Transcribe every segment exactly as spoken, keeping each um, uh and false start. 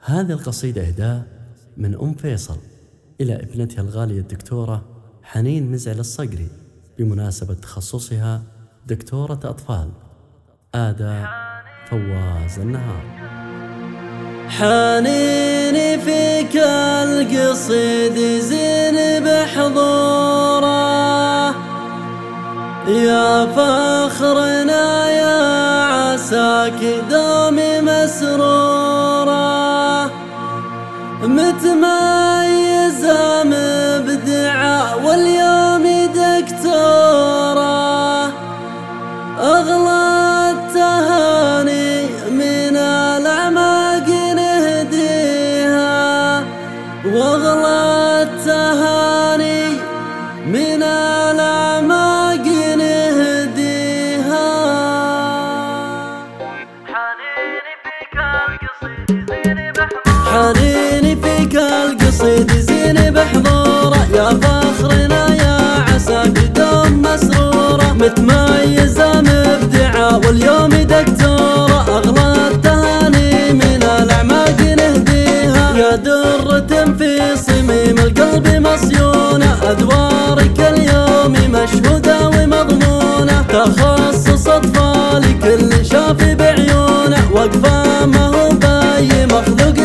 هذه القصيدة إهداء من أم فيصل إلى ابنتها الغالية الدكتورة حنين مزعل الصقري بمناسبة تخصصها دكتورة أطفال. أداء فواز النهار. حنيني فيك القصيد زين بحضوره، يا فخرنا يا عساك دومي مسروره، متميزة مبدعة واليوم دكتورة، أغلى التهاني من الأعماق نهديها، وأغلى التهاني من الأعماق نهديها. حنيني فيك القصيد زين بحضوره، حنيني فيك القصيد زين بحضوره، يا فخرنا يا عساك دوم مسرورة، متميزة مبدعة واليوم دكتورة، أغلى التهاني من الأعماق نهديها، يا درة في صميم القلب مصيونة، أدوارك اليوم مشهودة ومضمونة، تخصص أطفال كل شاف بعيونه، وقفة ما هو باي مخلوق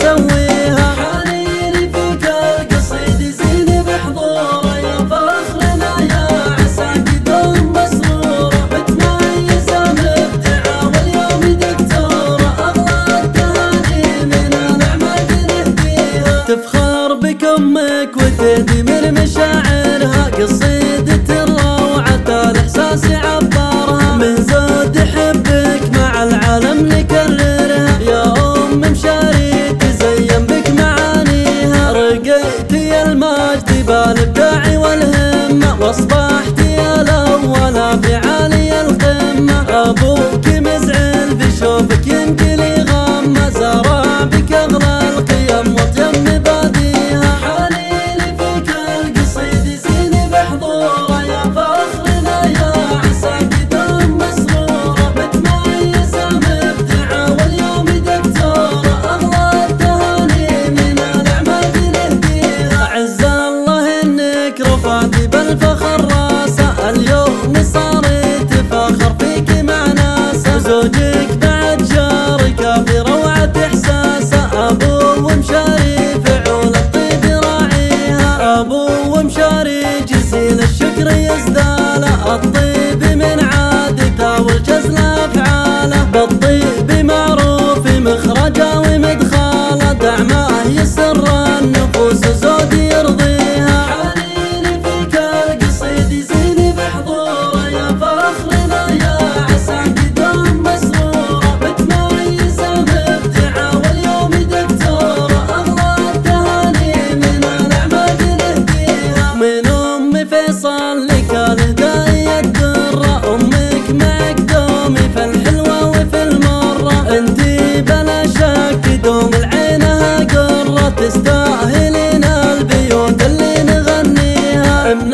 يسويها. حنيني فيك القصيد زين بحضوره، يا فخرنا يا عساك دوم مسرورة، متميزة مبدعة واليوم دكتورة، أغلى التهاني من الأعماق نهديها، تفخر بك أمك وتهدي من مشاعرها، قصيدة الروعة الإحساس عبرها، من زود حبك مع العالم نكررها، يا أم مشاري تزين بك معانيها، رقيتي المجد بالإبداع والهمة، واصبحتي الأولى في عالي القمة، أبوك مزعل بشوفك ينقلي غمة، زرع بك أغلى القيم وطيم مباديها. حنيني فيك القصيد زين بحضوره، يا فخرنا يا عساك دوم مسرورة، متميزة مبدعة واليوم دكتورة، أغلى التهاني من الأعماق نهديها، عز الله إنك رفعتي بالفخر راسه، اليوم صارت فخر فيك مع ناسه، زوجك بعد جارك في روعة إحساسه، أبو ومشاري فعول الطيب راعيها، أبو ومشاري جزيل الشكر يزداله، الطيب من عادته والجزل أفعاله، بالطيب معروف مخرجه ومدخاله، دعمه يسر النفوس زود يرضيها. حنيني فيك القصيد زين بحضوره، يا فخرنا يا عساك دوم مسرورة، متميزة مبدعة واليوم دكتورة، أغلى التهاني من الأعماق نهديها، من أم فيصل لك الهدايا الدرة، أمك معك دومي في الحلوة وفي المرة، انتي بلا شك دوم العينها قرة، تستاهلين البيوت اللي نغنيها، من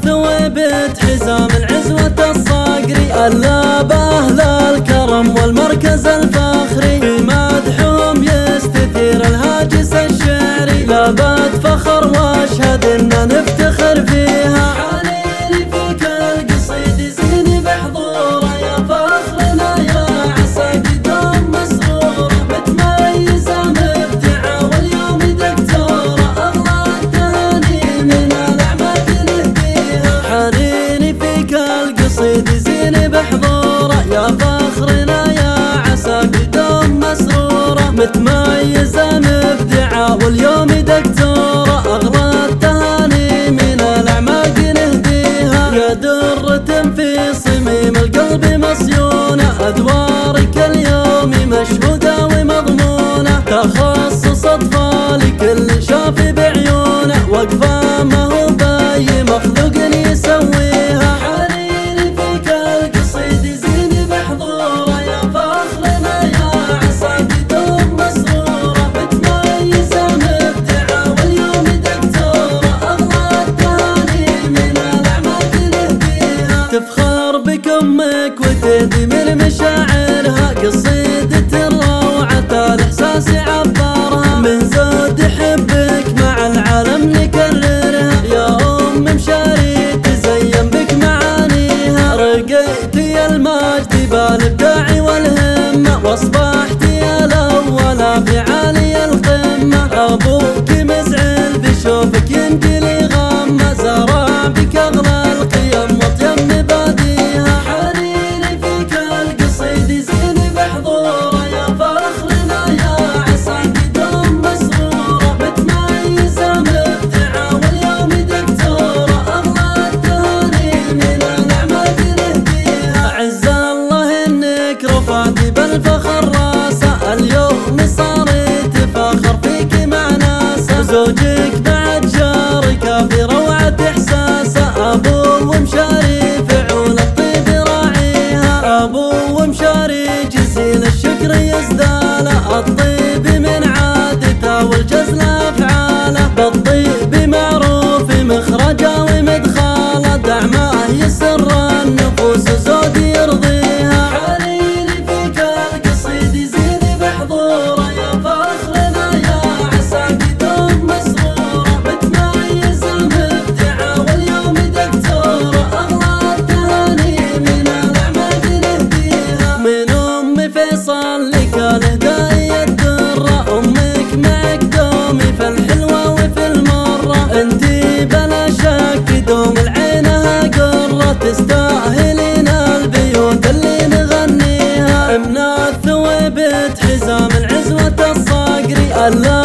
الثويبة حزام العزوة الصقري، اللاب أهل الكرم والمركز الفخري، في مدحهم يستثير الهاجس الشعري، لابد فخر واشهد إن نفتخر فيها. حنيني فيك القصيد زين بحضوره، يا فخرنا يا عساك دوم مسرورة، متميزة مبدعة واليوم دكتورة، أغلى التهاني من الأعماق نهديها. حنيني فيك القصيد زين بحضوره، يا فخرنا يا عساك دوم مسرورة، متميزة مبدعة واليوم دكتورة، أغلى التهاني من الأعماق نهديها، يا درة في صميم القلب مصيونة، أدوارك اليوم مشهودة ومضمونة، تخصص أطفال كل شاف بعيونه، وقفة ما هو باي مخلوق يسويها. حنيني فيك القصيد زين بحضوره، يا فخرنا يا عساك دوم مسرورة، متميزة مبدعة واليوم دكتورة، أغلى التهاني من الأعماق نهديها، تفخر بك أمك وتهدي من مشاعرها، قصيدة الروعة الإحساس عبرها، وزوجك بعد شاركه في روعة إحساسه، أبو ومشاري فعول الطيب راعيها، أبو ومشاري جزيل الشكر يزداله، الطيب من عادته والجزل أفعاله، بالطيب معروف مخرجه ومدخاله، دعمه يسر النفوس زود يرضيها. حنيني فيك القصيد يزيد بحضوره، يا فخرنا يا عساك دوم مسروره، متميز المبدعه واليوم دكتوره، اغلى التهاني من الاعمال نهديها. من ام فيصل لك الهدايا الدره، امك معك دومي في الحلوه وفي المره، انتي بلا شك دوم العينها قره، تستاهلين البيوت اللي نغنيها. من الثويبت حزام العزوة الصقري